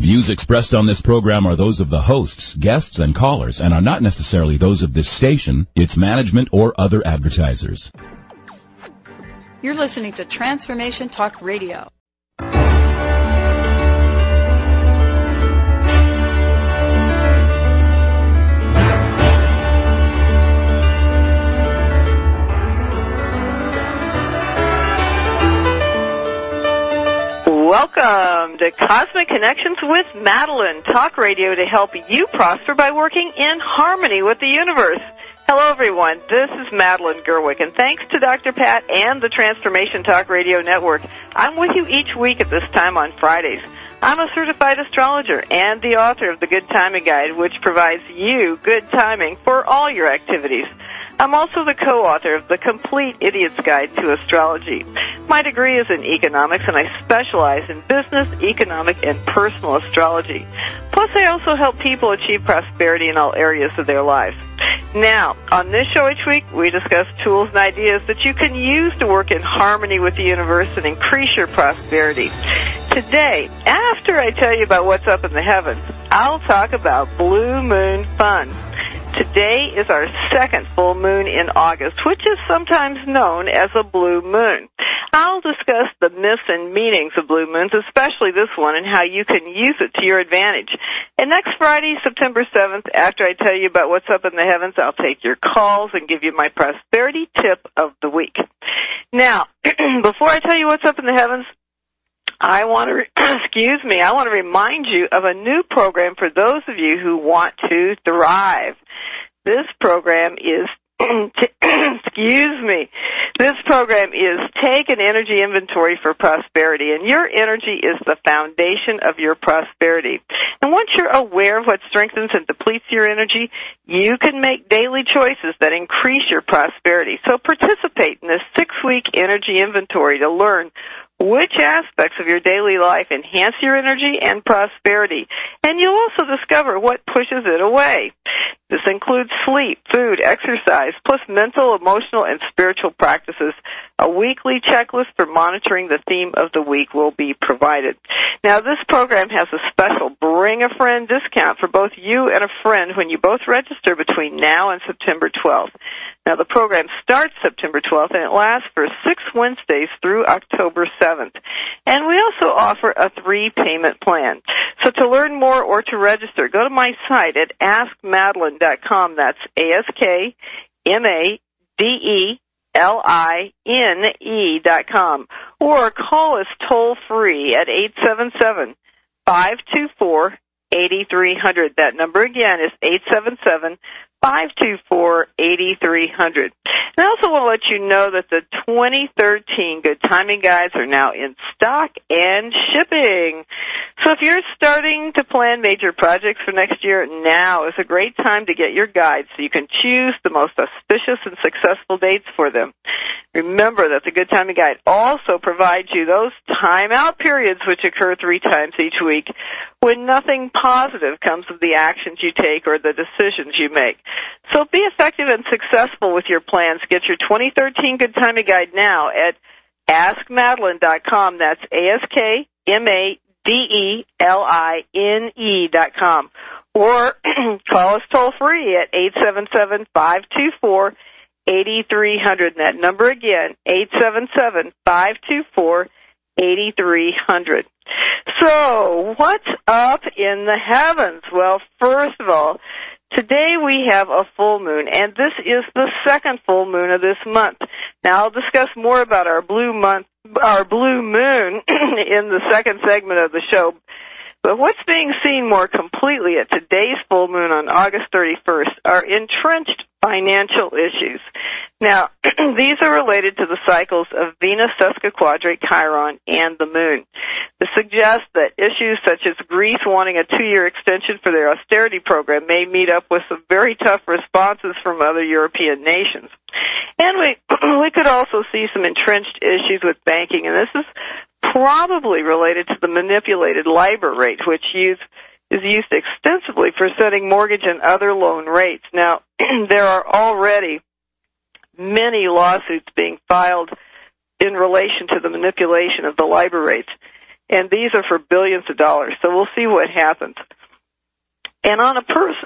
Views expressed on this program are those of the hosts, guests, and callers, and are not necessarily those of this station, its management, or other advertisers. You're listening to Transformation Talk Radio. Welcome to Cosmic Connections with Madeline, talk radio to help you prosper by working in harmony with the universe. Hello, everyone. This is Madeline Gerwick, and thanks to Dr. Pat and the Transformation Talk Radio Network, I'm with you each week at this time on Fridays. I'm a certified astrologer and the author of the Good Timing Guide, which provides you good timing for all your activities. I'm also the co-author of the Complete Idiot's Guide to Astrology. My degree is in economics, and I specialize in business, economic, and personal astrology. Plus, I also help people achieve prosperity in all areas of their lives. Now, on this show each week, we discuss tools and ideas that you can use to work in harmony with the universe and increase your prosperity. Today, after I tell you about what's up in the heavens, I'll talk about Blue Moon Fun. Today is our second full moon in August, which is sometimes known as a blue moon. I'll discuss the myths and meanings of blue moons, especially this one, and how you can use it to your advantage. And next Friday, September 7th, after I tell you about what's up in the heavens, I'll take your calls and give you my prosperity tip of the week. Now, before I tell you what's up in the heavens, I want to remind you of a new program for those of you who want to thrive. This program is This program is Take an Energy Inventory for Prosperity, and your energy is the foundation of your prosperity. And once you're aware of what strengthens and depletes your energy, you can make daily choices that increase your prosperity. So participate in this 6-week energy inventory to learn which aspects of your daily life enhance your energy and prosperity. And you'll also discover what pushes it away. This includes sleep, food, exercise, plus mental, emotional, and spiritual practices. A weekly checklist for monitoring the theme of the week will be provided. Now, this program has a special Bring a Friend discount for both you and a friend when you both register between now and September 12th. Now, the program starts September 12th, and it lasts for 6 Wednesdays through October 7th. And we also offer a 3-payment plan. So to learn more or to register, go to my site at AskMadeline.com. That's AskMadeline.com. Or call us toll-free at 877-524-8300. That number again is 877-524-8300. And I also want to let you know that the 2013 Good Timing Guides are now in stock and shipping. So if you're starting to plan major projects for next year, now is a great time to get your guides so you can choose the most auspicious and successful dates for them. Remember that the Good Timing Guide also provides you those time-out periods which occur 3 times each week when nothing positive comes of the actions you take or the decisions you make. So be effective and successful with your plans. Get your 2013 Good Timing Guide now at AskMadeline.com. That's AskMadeline.com. Or call us toll-free at 877-524-8300. And that number again, 877-524-8300. So, what's up in the heavens? Well, first of all, today we have a full moon, and this is the second full moon of this month. Now, I'll discuss more about our blue moon in the second segment of the show. But what's being seen more completely at today's full moon on August 31st are entrenched financial issues. Now, these are related to the cycles of Venus sesquiquadrate Chiron and the moon. This suggests that issues such as Greece wanting a 2-year extension for their austerity program may meet up with some very tough responses from other European nations. And we could also see some entrenched issues with banking, and this is probably related to the manipulated LIBOR rate, which is used extensively for setting mortgage and other loan rates. Now, there are already many lawsuits being filed in relation to the manipulation of the LIBOR rates. And these are for billions of dollars, so we'll see what happens. And on a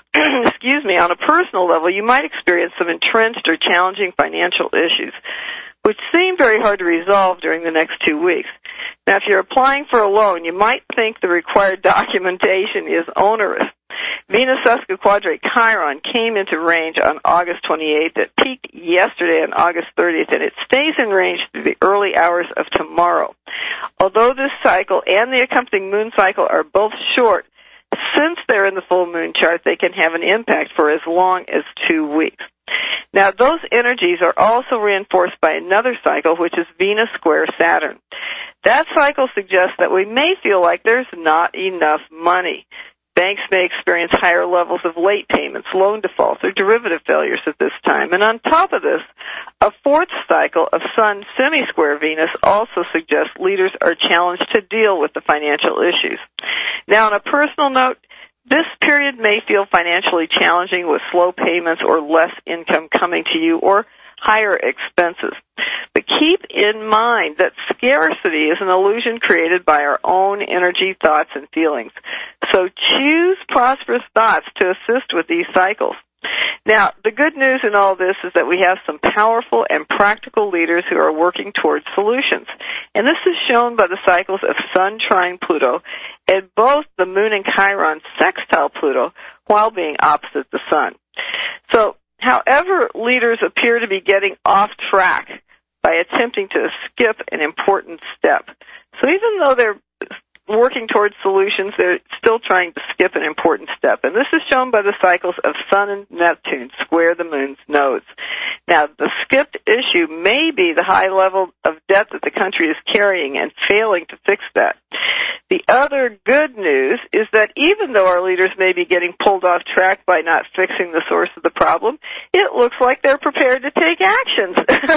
on a personal level, you might experience some entrenched or challenging financial issues, which seem very hard to resolve during the next 2 weeks. Now, if you're applying for a loan, you might think the required documentation is onerous. Venus sesquiquadrate Chiron came into range on August 28th. It peaked yesterday on August 30th, and it stays in range through the early hours of tomorrow. Although this cycle and the accompanying moon cycle are both short, since they're in the full moon chart, they can have an impact for as long as 2 weeks. Now, those energies are also reinforced by another cycle, which is Venus square Saturn. That cycle suggests that we may feel like there's not enough money. Banks may experience higher levels of late payments, loan defaults, or derivative failures at this time. And on top of this, a fourth cycle of Sun semi-square Venus also suggests leaders are challenged to deal with the financial issues. Now, on a personal note, this period may feel financially challenging with slow payments or less income coming to you or higher expenses. But keep in mind that scarcity is an illusion created by our own energy, thoughts, and feelings. So choose prosperous thoughts to assist with these cycles. Now, the good news in all this is that we have some powerful and practical leaders who are working towards solutions. And this is shown by the cycles of Sun trine Pluto and both the Moon and Chiron sextile Pluto while being opposite the Sun. So, however, leaders appear to be getting off track by attempting to skip an important step. So even though they're working towards solutions, they're still trying to skip an important step. And this is shown by the cycles of Sun and Neptune square the Moon's nodes. Now, the skipped issue may be the high level of debt that the country is carrying and failing to fix that. The other good news is that even though our leaders may be getting pulled off track by not fixing the source of the problem, it looks like they're prepared to take actions.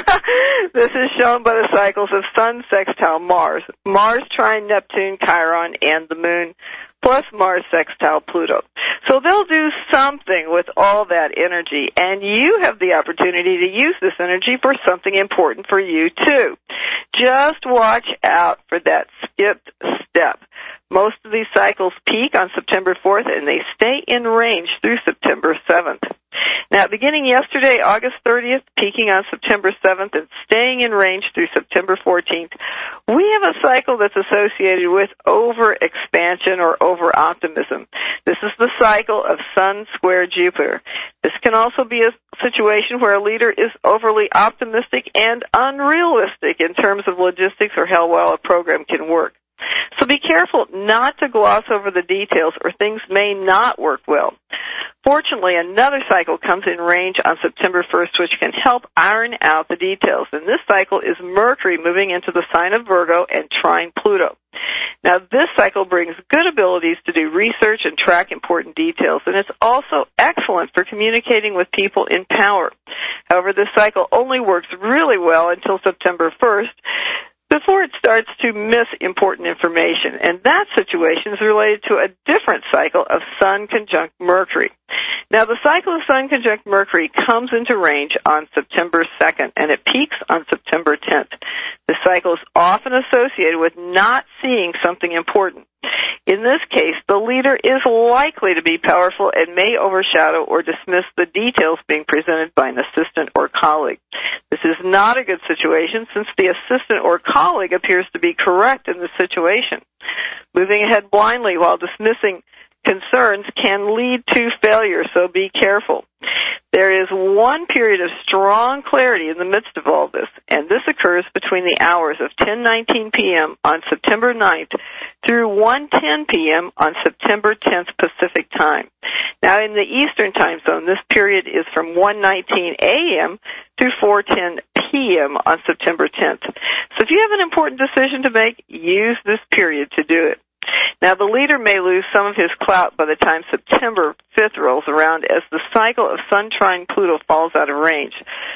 This is shown by the cycles of Sun sextile Mars, Mars trine Neptune, Chiron, and the Moon, plus Mars sextile Pluto. So they'll do something with all that energy, and you have the opportunity to use this energy for something important for you, too. Just watch out for that skipped step. Most of these cycles peak on September 4th, and they stay in range through September 7th. Now, beginning yesterday, August 30th, peaking on September 7th, and staying in range through September 14th, we have a cycle that's associated with over-expansion or over-optimism. This is the cycle of Sun square Jupiter. This can also be a situation where a leader is overly optimistic and unrealistic in terms of logistics or how well a program can work. So be careful not to gloss over the details or things may not work well. Fortunately, another cycle comes in range on September 1st, which can help iron out the details. And this cycle is Mercury moving into the sign of Virgo and trine Pluto. Now, this cycle brings good abilities to do research and track important details, and it's also excellent for communicating with people in power. However, this cycle only works really well until September 1st, before it starts to miss important information. And that situation is related to a different cycle of Sun conjunct Mercury. Now, the cycle of Sun conjunct Mercury comes into range on September 2nd, and it peaks on September 10th. The cycle is often associated with not seeing something important. In this case, the leader is likely to be powerful and may overshadow or dismiss the details being presented by an assistant or colleague. This is not a good situation since the assistant or colleague appears to be correct in the situation. Moving ahead blindly while dismissing concerns can lead to failure, so be careful. There is one period of strong clarity in the midst of all this, and this occurs between the hours of 10:19 p.m. on September 9th through 1:10 p.m. on September 10th Pacific Time. Now, in the Eastern Time Zone, this period is from 1:19 a.m. through 4:10 p.m. on September 10th. So if you have an important decision to make, use this period to do it. Now, the leader may lose some of his clout by the time September 5th rolls around as the cycle of Sun trine Pluto falls out of range.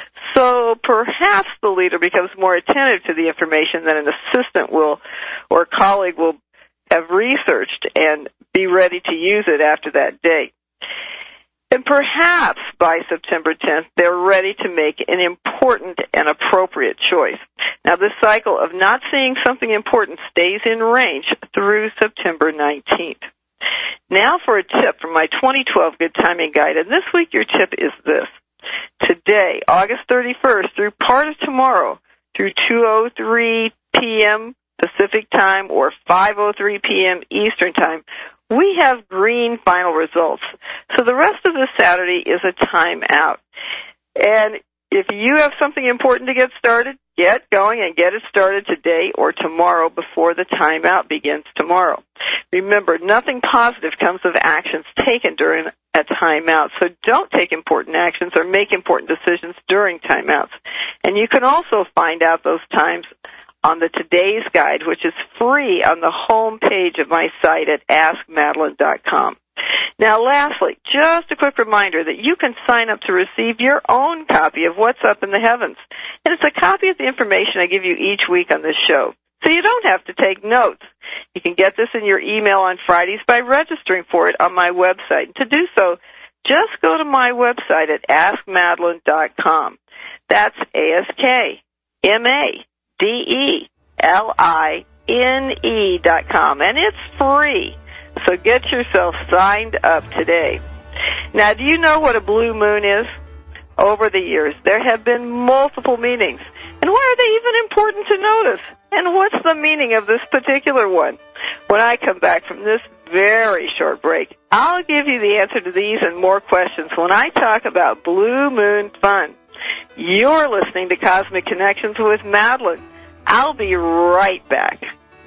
So perhaps the leader becomes more attentive to the information that an assistant will or colleague will have researched and be ready to use it after that date. And perhaps by September 10th, they're ready to make an important and appropriate choice. Now, this cycle of not seeing something important stays in range through September 19th. Now for a tip from my 2012 Good Timing Guide, and this week your tip is this. Today, August 31st, through part of tomorrow, through 2:03 p.m. Pacific Time or 5:03 p.m. Eastern Time, we have green final results. So the rest of this Saturday is a timeout. And if you have something important to get started, get going and get it started today or tomorrow before the timeout begins tomorrow. Remember, nothing positive comes of actions taken during a timeout, so don't take important actions or make important decisions during timeouts. And you can also find out those times on the Today's Guide, which is free on the home page of my site at AskMadeline.com. Now, lastly, just a quick reminder that you can sign up to receive your own copy of What's Up in the Heavens. And it's a copy of the information I give you each week on this show. So you don't have to take notes. You can get this in your email on Fridays by registering for it on my website. And to do so, just go to my website at AskMadeline.com. That's AskMadeline.com. And it's free. So get yourself signed up today. Now, do you know what a blue moon is? Over the years, there have been multiple meanings. And why are they even important to notice? And what's the meaning of this particular one? When I come back from this very short break, I'll give you the answer to these and more questions when I talk about Blue Moon Fun. You're listening to Cosmic Connections with Madeline. I'll be right back.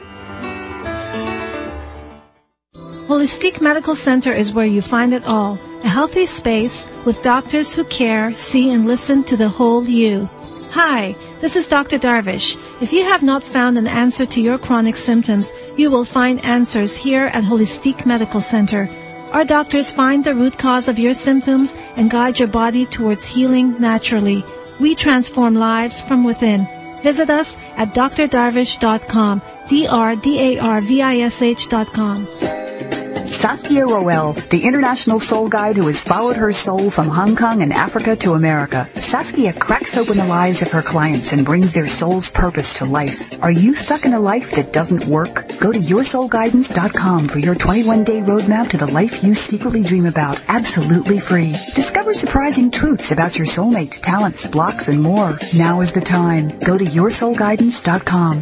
Holistic Medical Center is where you find it all. A healthy space with doctors who care, see, and listen to the whole you. Hi, this is Dr. Darvish. If you have not found an answer to your chronic symptoms, you will find answers here at Holistic Medical Center. Our doctors find the root cause of your symptoms and guide your body towards healing naturally. We transform lives from within. Visit us at drdarvish.com, drdarvish.com. Saskia Roel, the international soul guide who has followed her soul from Hong Kong and Africa to America. Saskia cracks open the lives of her clients and brings their soul's purpose to life. Are you stuck in a life that doesn't work? Go to yoursoulguidance.com for your 21-day roadmap to the life you secretly dream about, absolutely free. Discover surprising truths about your soulmate, talents, blocks, and more. Now is the time. Go to yoursoulguidance.com.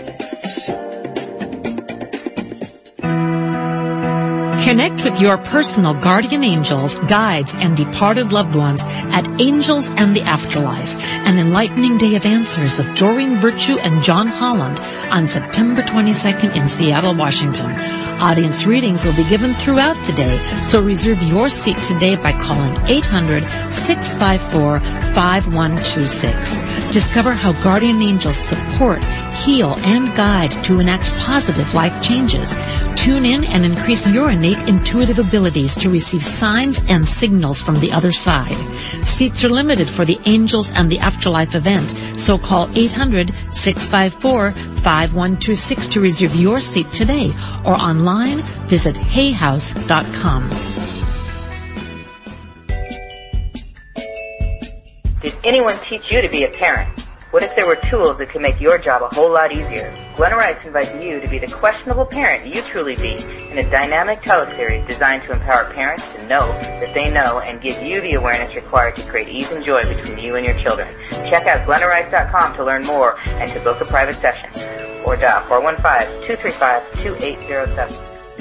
Connect with your personal guardian angels, guides, and departed loved ones at Angels and the Afterlife, an enlightening day of answers with Doreen Virtue and John Holland on September 22nd in Seattle, Washington. Audience readings will be given throughout the day, so reserve your seat today by calling 800-654-5126. Discover how guardian angels support, heal, and guide to enact positive life changes. Tune in and increase your innate intuitive abilities to receive signs and signals from the other side. Seats are limited for the Angels and the Afterlife event, so call 800-654-5126 to reserve your seat today, or online, visit hayhouse.com. Did anyone teach you to be a parent? What if there were tools that could make your job a whole lot easier? Glenna Rice invites you to be the questionable parent you truly be in a dynamic teleseries designed to empower parents to know that they know and give you the awareness required to create ease and joy between you and your children. Check out GlennaRice.com to learn more and to book a private session. Or dial 415-235-2807.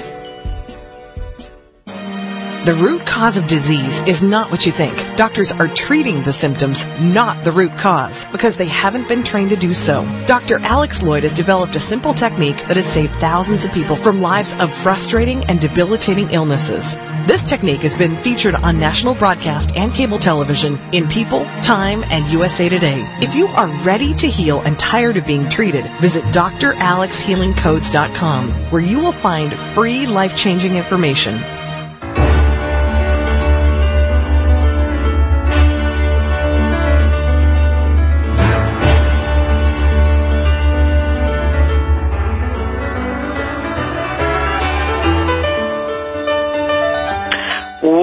The root cause of disease is not what you think. Doctors are treating the symptoms, not the root cause, because they haven't been trained to do so. Dr. Alex Lloyd has developed a simple technique that has saved thousands of people from lives of frustrating and debilitating illnesses. This technique has been featured on national broadcast and cable television in People, Time, and USA Today. If you are ready to heal and tired of being treated, visit dralexhealingcodes.com, where you will find free life-changing information.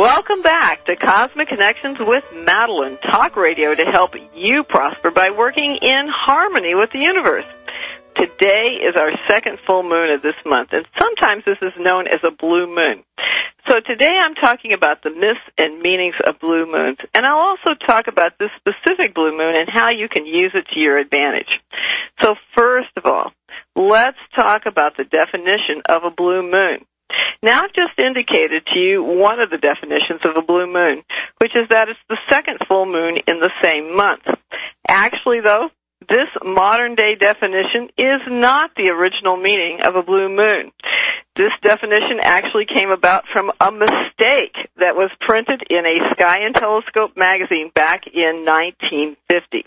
Welcome back to Cosmic Connections with Madeline, talk radio to help you prosper by working in harmony with the universe. Today is our second full moon of this month, and sometimes this is known as a blue moon. So today I'm talking about the myths and meanings of blue moons, and I'll also talk about this specific blue moon and how you can use it to your advantage. So first of all, let's talk about the definition of a blue moon. Now, I've just indicated to you one of the definitions of a blue moon, which is that it's the second full moon in the same month. Actually, though, this modern-day definition is not the original meaning of a blue moon. This definition actually came about from a mistake that was printed in a Sky and Telescope magazine back in 1950.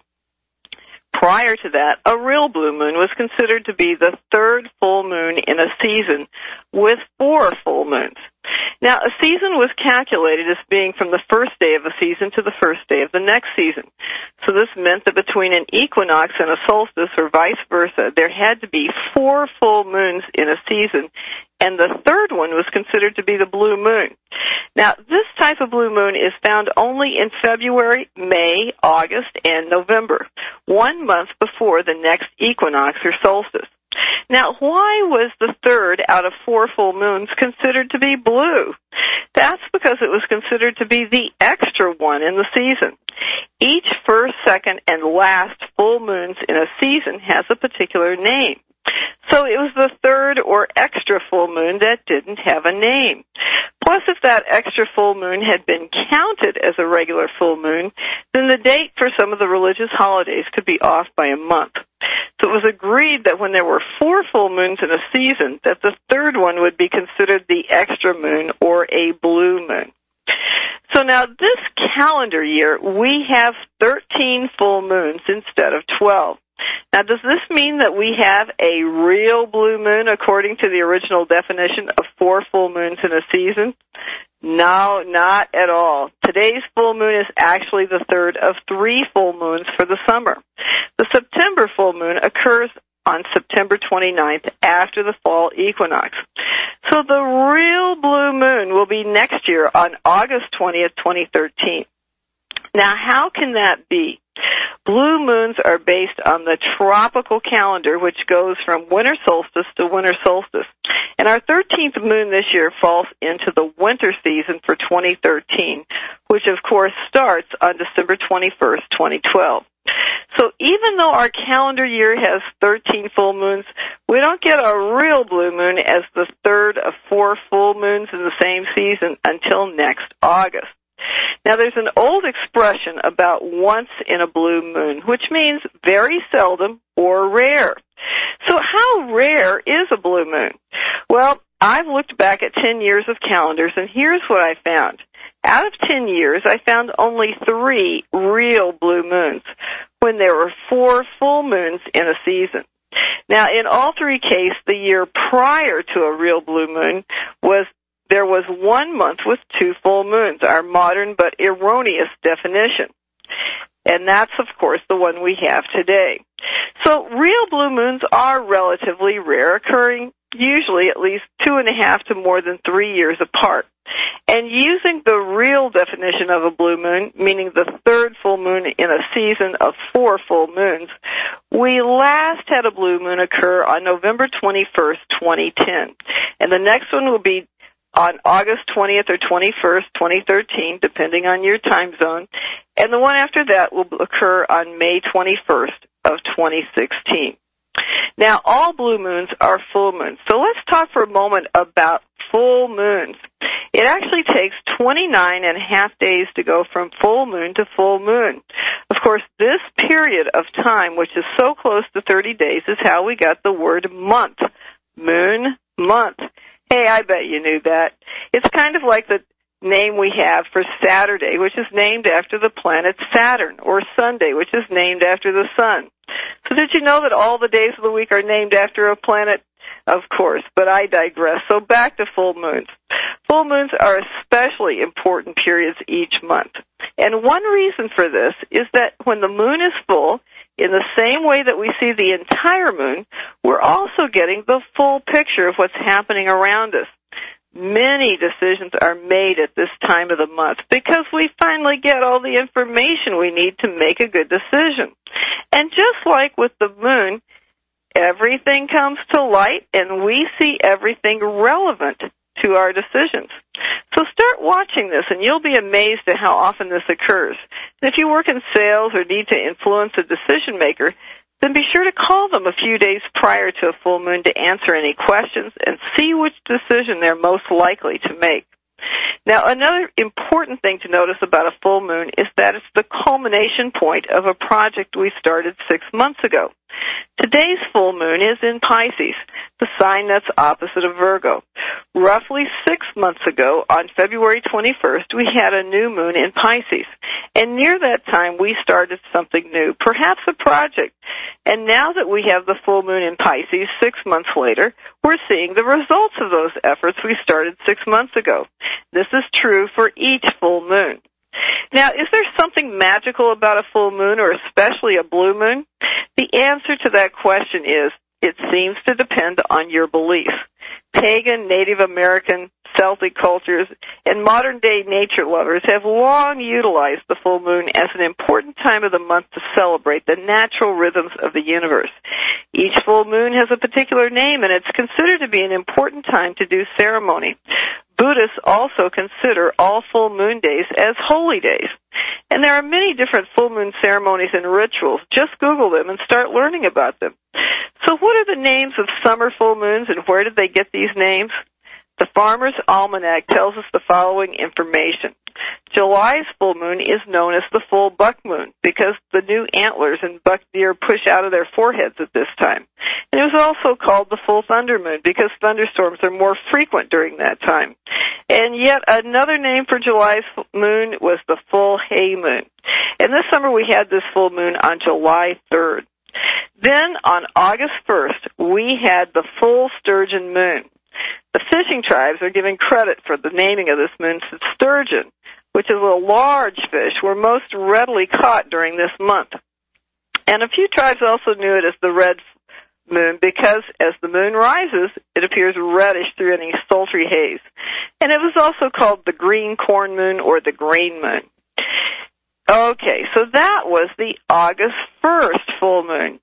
Prior to that, a real blue moon was considered to be the third full moon in a season with 4 full moons. Now, a season was calculated as being from the first day of a season to the first day of the next season. So this meant that between an equinox and a solstice, or vice versa, there had to be 4 full moons in a season, and the third one was considered to be the blue moon. Now, this type of blue moon is found only in February, May, August, and November, 1 month before the next equinox or solstice. Now, why was the third out of 4 full moons considered to be blue? That's because it was considered to be the extra one in the season. Each first, second, and last full moons in a season has a particular name. So it was the third or extra full moon that didn't have a name. Plus, if that extra full moon had been counted as a regular full moon, then the date for some of the religious holidays could be off by a month. So it was agreed that when there were 4 full moons in a season, that the third one would be considered the extra moon or a blue moon. So now this calendar year, we have 13 full moons instead of 12. Now, does this mean that we have a real blue moon according to the original definition of 4 full moons in a season? No, not at all. Today's full moon is actually the third of 3 full moons for the summer. The September full moon occurs on September 29th after the fall equinox. So the real blue moon will be next year on August 20th, 2013. Now, how can that be? Blue moons are based on the tropical calendar, which goes from winter solstice to winter solstice. And our 13th moon this year falls into the winter season for 2013, which of course starts on December 21st, 2012. So even though our calendar year has 13 full moons, we don't get a real blue moon as the third of 4 full moons in the same season until next August. Now, there's an old expression about once in a blue moon, which means very seldom or rare. So how rare is a blue moon? Well, I've looked back at 10 years of calendars, and here's what I found. Out of 10 years, I found only 3 real blue moons when there were 4 full moons in a season. Now, in all 3 cases, the year prior to a real blue moon there was 1 month with 2 full moons, our modern but erroneous definition. And that's, of course, the one we have today. So real blue moons are relatively rare, occurring usually at least 2.5 to more than 3 years apart. And using the real definition of a blue moon, meaning the third full moon in a season of 4 full moons, we last had a blue moon occur on November 21st, 2010. And the next one will be on August 20th or 21st, 2013, depending on your time zone. And the one after that will occur on May 21st of 2016. Now, all blue moons are full moons. So let's talk for a moment about full moons. It actually takes 29 and a half days to go from full moon to full moon. Of course, this period of time, which is so close to 30 days, is how we got the word month. Moon, month. Hey, I bet you knew that. It's kind of like the name we have for Saturday, which is named after the planet Saturn, or Sunday, which is named after the sun. So did you know that all the days of the week are named after a planet? Of course, but I digress. So back to full moons. Full moons are especially important periods each month. And one reason for this is that when the moon is full, in the same way that we see the entire moon, we're also getting the full picture of what's happening around us. Many decisions are made at this time of the month because we finally get all the information we need to make a good decision. And just like with the moon, everything comes to light and we see everything relevant to our decisions. So start watching this and you'll be amazed at how often this occurs. And if you work in sales or need to influence a decision maker, then be sure to call them a few days prior to a full moon to answer any questions and see which decision they're most likely to make. Now, another important thing to notice about a full moon is that it's the culmination point of a project we started 6 months ago. Today's full moon is in Pisces, the sign that's opposite of Virgo. Roughly 6 months ago, on February 21st, we had a new moon in Pisces. And near that time, we started something new, perhaps a project. And now that we have the full moon in Pisces 6 months later, we're seeing the results of those efforts we started 6 months ago. This is true for each full moon. Now, is there something magical about a full moon, or especially a blue moon? The answer to that question is, it seems to depend on your belief. Pagan, Native American, Celtic cultures, and modern-day nature lovers have long utilized the full moon as an important time of the month to celebrate the natural rhythms of the universe. Each full moon has a particular name, and it's considered to be an important time to do ceremony. Buddhists also consider all full moon days as holy days. And there are many different full moon ceremonies and rituals. Just Google them and start learning about them. So what are the names of summer full moons, and where did they get these names? The Farmer's Almanac tells us the following information. July's full moon is known as the full buck moon because the new antlers and buck deer push out of their foreheads at this time. And it was also called the full thunder moon because thunderstorms are more frequent during that time. And yet another name for July's moon was the full hay moon. And this summer we had this full moon on July 3rd. Then on August 1st, we had the full sturgeon moon. The fishing tribes are given credit for the naming of this moon since sturgeon, which is a large fish, were most readily caught during this month. And a few tribes also knew it as the red moon because as the moon rises, it appears reddish through any sultry haze. And it was also called the green corn moon or the grain moon. Okay, so that was the August 1st full moon.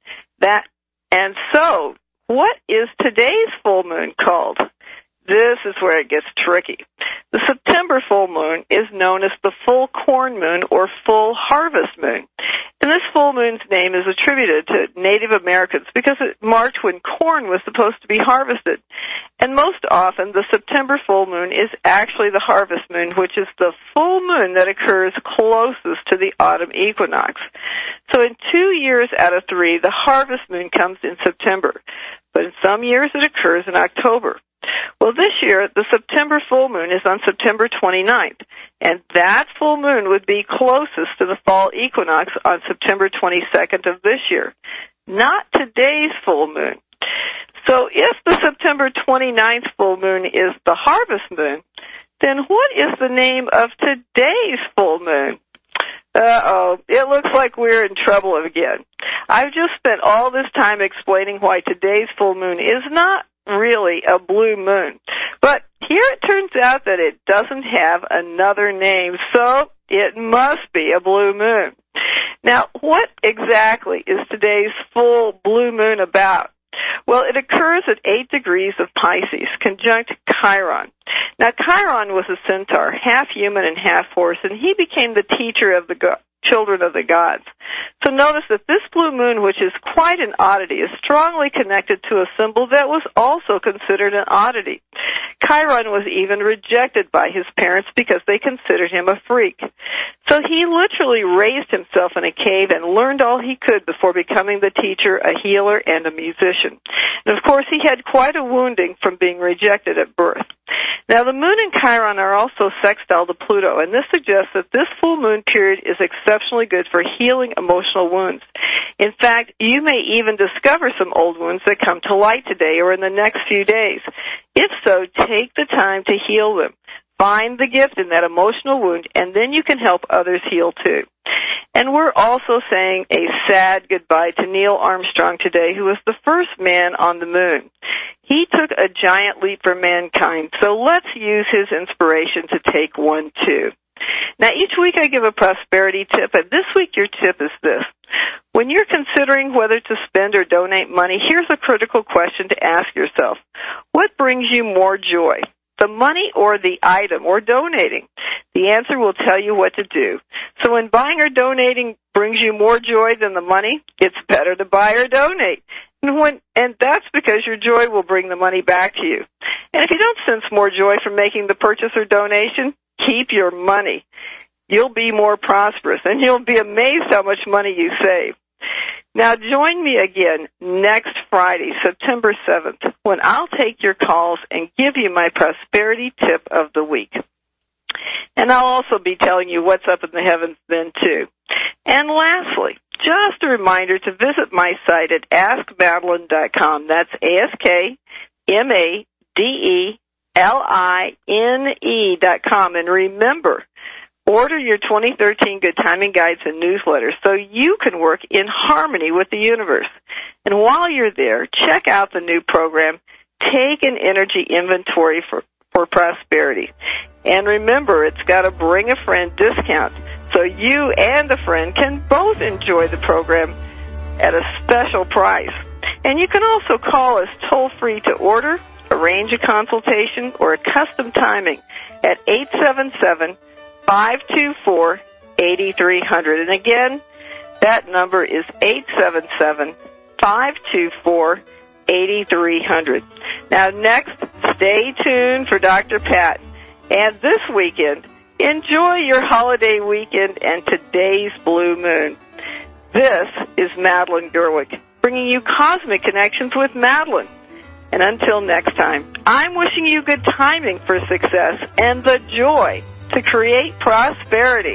And so, what is today's full moon called? This is where it gets tricky. The September full moon is known as the full corn moon or full harvest moon. And this full moon's name is attributed to Native Americans because it marked when corn was supposed to be harvested. And most often, the September full moon is actually the harvest moon, which is the full moon that occurs closest to the autumn equinox. So in 2 years out of 3, the harvest moon comes in September. But in some years, it occurs in October. Well, this year, the September full moon is on September 29th, and that full moon would be closest to the fall equinox on September 22nd of this year, not today's full moon. So if the September 29th full moon is the harvest moon, then what is the name of today's full moon? Uh-oh, it looks like we're in trouble again. I've just spent all this time explaining why today's full moon is not really a blue moon. But here it turns out that it doesn't have another name, so it must be a blue moon. Now, what exactly is today's full blue moon about? Well, it occurs at 8 degrees of Pisces, conjunct Chiron. Now, Chiron was a centaur, half human and half horse, and he became the teacher of the children of the gods. So notice that this blue moon, which is quite an oddity, is strongly connected to a symbol that was also considered an oddity. Chiron was even rejected by his parents because they considered him a freak. So he literally raised himself in a cave and learned all he could before becoming the teacher, a healer, and a musician. And of course, he had quite a wounding from being rejected at birth. Now, the moon and Chiron are also sextile to Pluto, and this suggests that this full moon period is exceptionally good for healing emotional wounds. In fact, you may even discover some old wounds that come to light today or in the next few days. If so, take the time to heal them. Find the gift in that emotional wound, and then you can help others heal too. And we're also saying a sad goodbye to Neil Armstrong today, who was the first man on the moon. He took a giant leap for mankind, so let's use his inspiration to take one too. Now, each week I give a prosperity tip, and this week your tip is this. When you're considering whether to spend or donate money, here's a critical question to ask yourself. What brings you more joy? The money or the item or donating? The answer will tell you what to do. So when buying or donating brings you more joy than the money, it's better to buy or donate. And that's because your joy will bring the money back to you. And if you don't sense more joy from making the purchase or donation, keep your money. You'll be more prosperous, and you'll be amazed how much money you save. Now, join me again next Friday, September 7th, when I'll take your calls and give you my prosperity tip of the week. And I'll also be telling you what's up in the heavens then, too. And lastly, just a reminder to visit my site at AskMadeline.com. That's AskMadeline.com. And remember, order your 2013 Good Timing Guides and newsletters so you can work in harmony with the universe. And while you're there, check out the new program, Take an Energy Inventory for Prosperity. And remember, it's got a Bring a Friend discount, so you and a friend can both enjoy the program at a special price. And you can also call us toll-free to order, arrange a consultation, or a custom timing at 877-524-8300. And again, that number is 877-524-8300. Now, next, stay tuned for Dr. Pat. And this weekend, enjoy your holiday weekend and today's blue moon. This is Madeline Gerwick, bringing you Cosmic Connections with Madeline. And until next time, I'm wishing you good timing for success and the joy to create prosperity.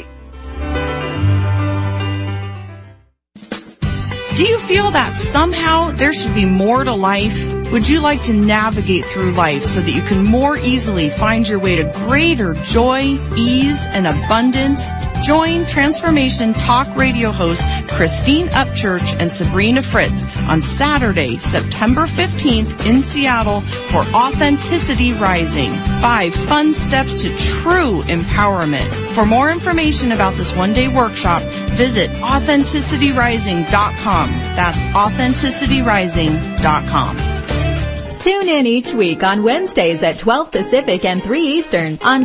Do you feel that somehow there should be more to life? Would you like to navigate through life so that you can more easily find your way to greater joy, ease, and abundance? Join Transformation Talk Radio hosts Christine Upchurch and Sabrina Fritz on Saturday, September 15th in Seattle for Authenticity Rising, 5 fun steps to true empowerment. For more information about this one-day workshop, visit AuthenticityRising.com. That's AuthenticityRising.com. Tune in each week on Wednesdays at 12 Pacific and 3 Eastern on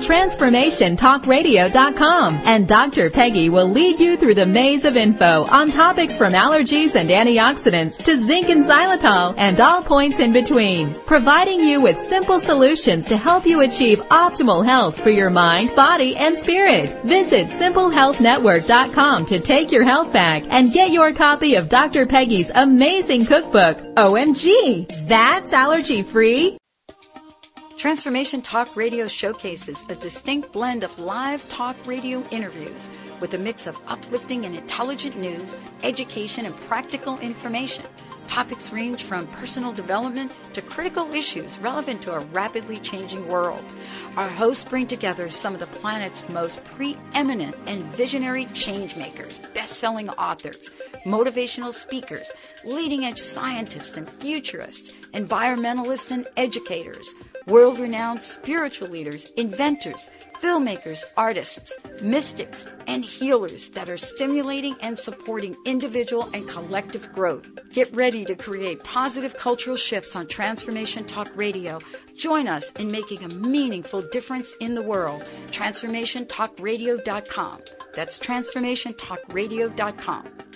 TransformationTalkRadio.com. And Dr. Peggy will lead you through the maze of info on topics from allergies and antioxidants to zinc and xylitol and all points in between, providing you with simple solutions to help you achieve optimal health for your mind, body, and spirit. Visit SimpleHealthNetwork.com to take your health back and get your copy of Dr. Peggy's amazing cookbook, OMG, That's Allergy-Free. Transformation Talk Radio showcases a distinct blend of live talk radio interviews with a mix of uplifting and intelligent news, education, and practical information. Topics range from personal development to critical issues relevant to a rapidly changing world. Our hosts bring together some of the planet's most preeminent and visionary change-makers, best-selling authors, motivational speakers, leading-edge scientists and futurists, environmentalists and educators, world-renowned spiritual leaders, inventors, filmmakers, artists, mystics, and healers that are stimulating and supporting individual and collective growth. Get ready to create positive cultural shifts on Transformation Talk Radio. Join us in making a meaningful difference in the world. TransformationTalkRadio.com. That's TransformationTalkRadio.com.